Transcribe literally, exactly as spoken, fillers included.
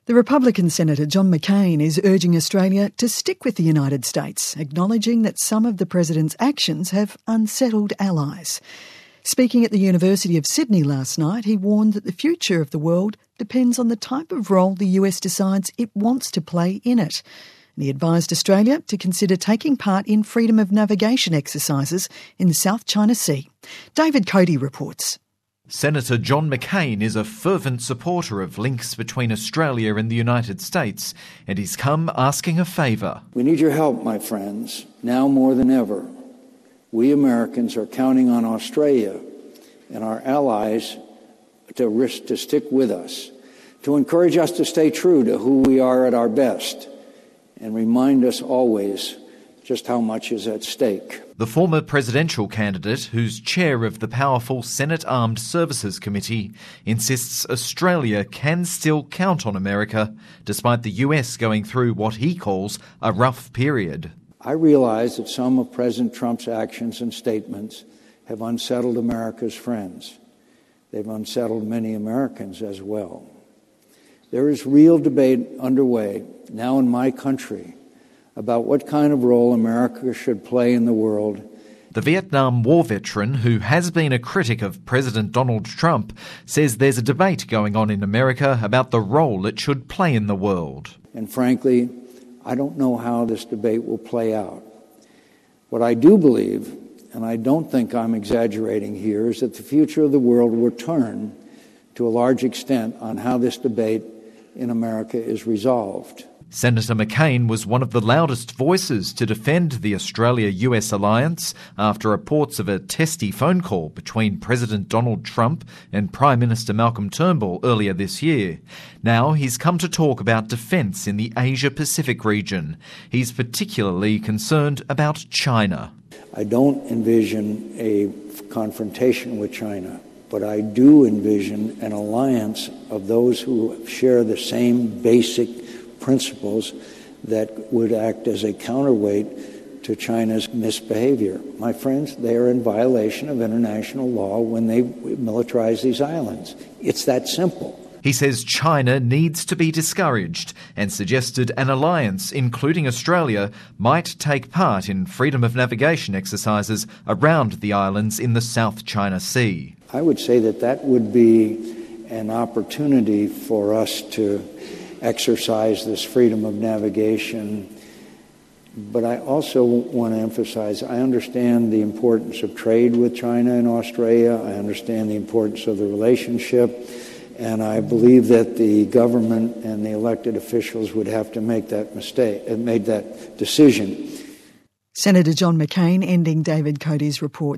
The Republican Senator John McCain is urging Australia to stick with the United States, acknowledging that some of the President's actions have unsettled allies. Speaking at the University of Sydney last night, he warned that the future of the world depends on the type of role the U S decides it wants to play in it. And he advised Australia to consider taking part in freedom of navigation exercises in the South China Sea. David Cody reports. Senator John McCain is a fervent supporter of links between Australia and the United States, and he's come asking a favour. We need your help, my friends, now more than ever. We Americans are counting on Australia and our allies to risk to stick with us, to encourage us to stay true to who we are at our best, and remind us always just how much is at stake. The former presidential candidate, who's chair of the powerful Senate Armed Services Committee, insists Australia can still count on America, despite the U S going through what he calls a rough period. I realize that some of President Trump's actions and statements have unsettled America's friends. They've unsettled many Americans as well. There is real debate underway now in my country about what kind of role America should play in the world. The Vietnam War veteran, who has been a critic of President Donald Trump, says there's a debate going on in America about the role it should play in the world. And frankly, I don't know how this debate will play out. What I do believe, and I don't think I'm exaggerating here, is that the future of the world will turn to a large extent on how this debate in America is resolved. Senator McCain was one of the loudest voices to defend the Australia-U S alliance after reports of a testy phone call between President Donald Trump and Prime Minister Malcolm Turnbull earlier this year. Now he's come to talk about defence in the Asia-Pacific region. He's particularly concerned about China. I don't envision a confrontation with China, but I do envision an alliance of those who share the same basic principles that would act as a counterweight to China's misbehavior. My friends, they are in violation of international law when they militarize these islands. It's that simple. He says China needs to be discouraged and suggested an alliance, including Australia, might take part in freedom of navigation exercises around the islands in the South China Sea. I would say that that would be an opportunity for us to exercise this freedom of navigation. But I also want to emphasize, I understand the importance of trade with China and Australia. I understand the importance of the relationship. And I believe that the government and the elected officials would have to make that mistake and make that decision. Senator John McCain ending David Cody's report.